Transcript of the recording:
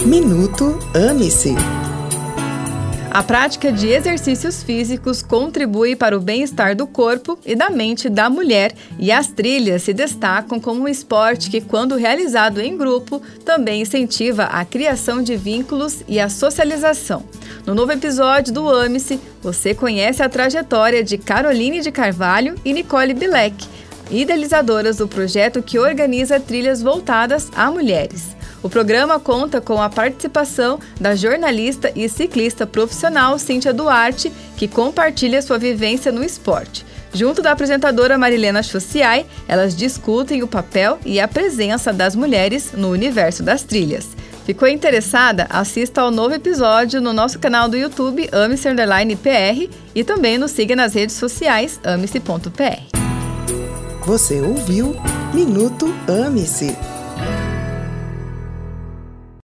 Minuto Ame-se. A prática de exercícios físicos contribui para o bem-estar do corpo e da mente da mulher, e as trilhas se destacam como um esporte que, quando realizado em grupo, também incentiva a criação de vínculos e a socialização. No novo episódio do Ame-se, você conhece a trajetória de Caroline de Carvalho e Nicole Bilek, idealizadoras do projeto que organiza trilhas voltadas a mulheres. O programa conta com a participação da jornalista e ciclista profissional Cíntia Duarte, que compartilha sua vivência no esporte. Junto da apresentadora Marilena Chociai, elas discutem o papel e a presença das mulheres no universo das trilhas. Ficou interessada? Assista ao novo episódio no nosso canal do YouTube Ame-se_PR e também nos siga nas redes sociais amece.pr. Você ouviu Minuto Ame-se.